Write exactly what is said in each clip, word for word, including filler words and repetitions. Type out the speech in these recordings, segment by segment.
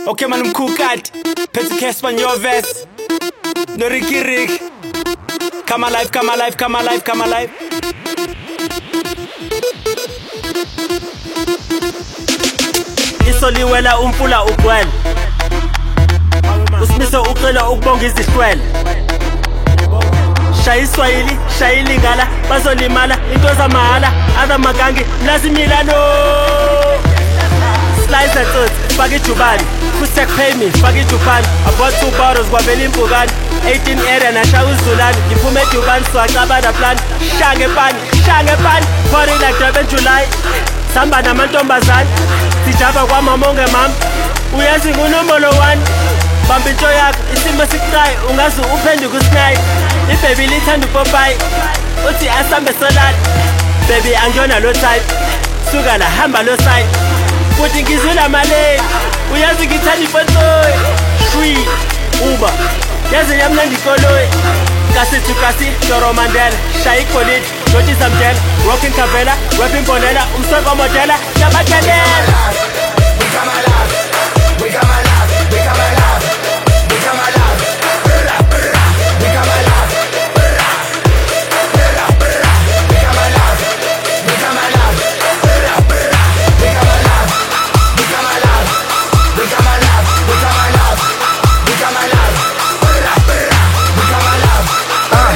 Okay man mkhukati Phethu Casper Nyovesi No Ricky Rick Come alive, come alive, come alive, come alive Isoliwela umfula ugcwele Usimiso ucela ukubonga izihlwele Shaya iSwahili, shaya iLingala bazolimala into zamahala Other magangi mlazi Milano Slice that thought, faka ijubani Kusek pay me, faka ijubani I bought two bottles kwavela impukani eighteen area nashaya uZulani Ngiphume edubani so acabada plan Shange pani, shange pani Party like Durban July Samba namantombazane Sijava kwamama ongemama Uyazi ngunombolo one Bamba into yakho, isimo sikuqayi Ungaze uphenduke usinayi Ibaby lithanda uPopeye Uthi asambe solala Baby angiyona lo type Suka la hamba lo side Futhi ngizula maleni Uyazi ngithanda ifotoyi Shwi, Uber Yazi yamnandi ikoloyi Kasi to kasi, Joro Mandela Shaya iGolide, Joti Zamdela Rockin' Kavela, rapping Bonella Umsoko modela, Yabakelela We come alive, we come alive, we come alive, we come alive, we come alive, we come alive, we come alive, we come alive, we come alive, we come alive, we come alive, we come alive, we come alive, uh,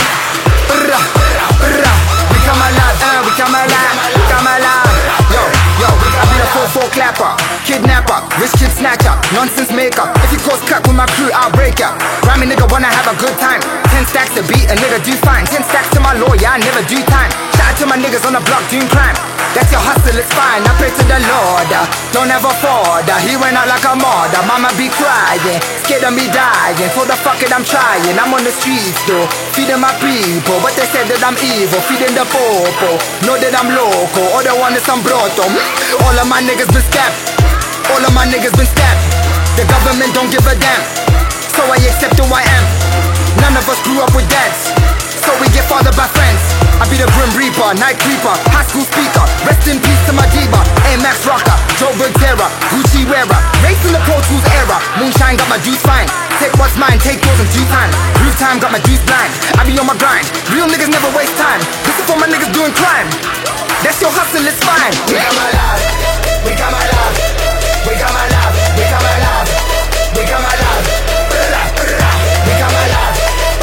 we come alive, uh, we come alive, we come alive, yo, yo, I be the four four clapper. Kidnapper, rich kid snatcher, nonsense maker. If you cause cut with my crew, I'll break ya. Grammy nigga wanna have a good time. Ten stacks to beat, a nigga do fine. Ten stacks to my lawyer, I never do time. Shout out to my niggas on the block doing crime. That's your hustle, it's fine. I pray to the Lord, uh, don't ever fall. uh, He went out like a mother, mama be crying, scared of me dying. So the fuck it, I'm trying. I'm on the streets though, feeding my people, but they said that I'm evil, feeding the popo. Know that I'm local, all they want is some broto. All of my niggas been stabbed. All of my niggas been stabbed. The government don't give a damn, so I accept who I am. None of us grew up with dads, so we get fathered by friends. I be the Grim Reaper, Night Creeper, high school speaker. Rest in peace to my diva, A-Max rocker, Joe Bergera, Gucci wearer. Race in the Pro Tools era, moonshine got my juice fine. Take what's mine, take yours in due time. Real time got my juice blind, I be on my grind. Real niggas never waste time, this is for my niggas doing crime. That's your hustle, it's fine. We come alive, we come alive, we come alive, we come alive, we come alive, we come alive,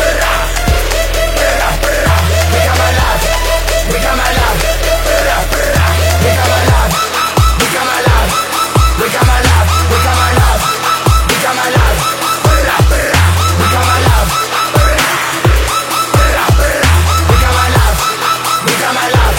we come alive, we come alive, we come alive, we come alive, we come alive, we come alive, we come alive, we come alive, we come alive, we come alive.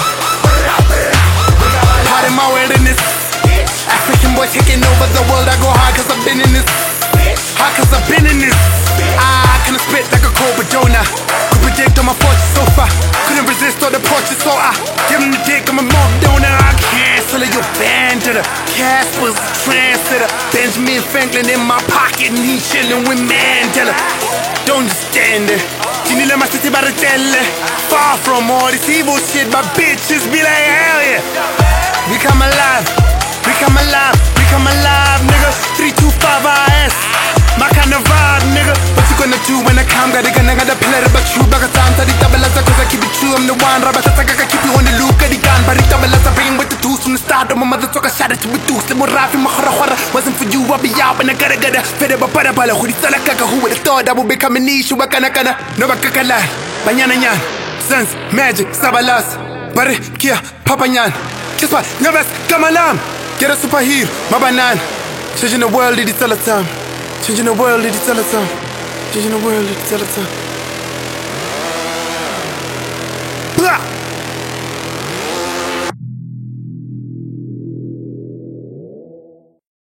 Part of my wilderness, African boy taking over the world. I go hard cause I've been in this, hard cause I've been in this. I can spit like a Cobra Jonah, could predict on my fortune so far. Couldn't resist all the porches, so I give him the dick, I'm a mob donor. I cancel your band to the Casper's translator. Benjamin Franklin in my pocket and he chillin' with Mandela. Don't just stand there, Ginila Masiti Baratelle. Far from all this evil shit, my bitches be like hell yeah. We come alive, we come alive, we come alive, nigga. Three two five I S, my kind of vibe, nigga. What you gonna do when I come? Gotta gonna gotta play but you back a time. Tadi tabalaza cause I keep it true. I'm the one. Rabatata I keep you on the loop. Got the gun, but tabalaza bring with the tools from the start. My mother talk a shot at you with tools. Lemo rafi mahara hara. Wasn't for you, I'll be out when I gotta gotta. Fede ba para bala. Who sala kaka? Who would have thought that would become an issue? Wakana kana. No bakakala. Banyana nyan. Sense, magic, sabalas. Bare kia, papa nyan. Kiss what? Nervous, come alarm. Get a superhero, my banana. Changing the world, it's all the time. Changing the world, it's all the time. Changing the world, it's all the time.